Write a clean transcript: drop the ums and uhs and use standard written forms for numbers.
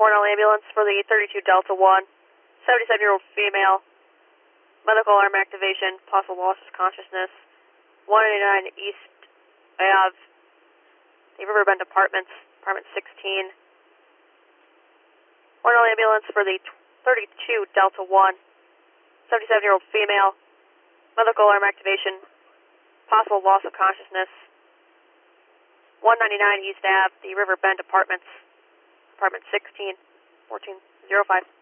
Cornell ambulance for the 32 Delta 1, 77-year-old female, medical alarm activation, possible loss of consciousness, 189 East Ave, the Riverbend Apartments, apartment 16. Cornell ambulance for the 32 Delta 1, 77-year-old female, medical alarm activation, possible loss of consciousness, 199 East Ave, the Riverbend Apartments, apartment 16, 1405.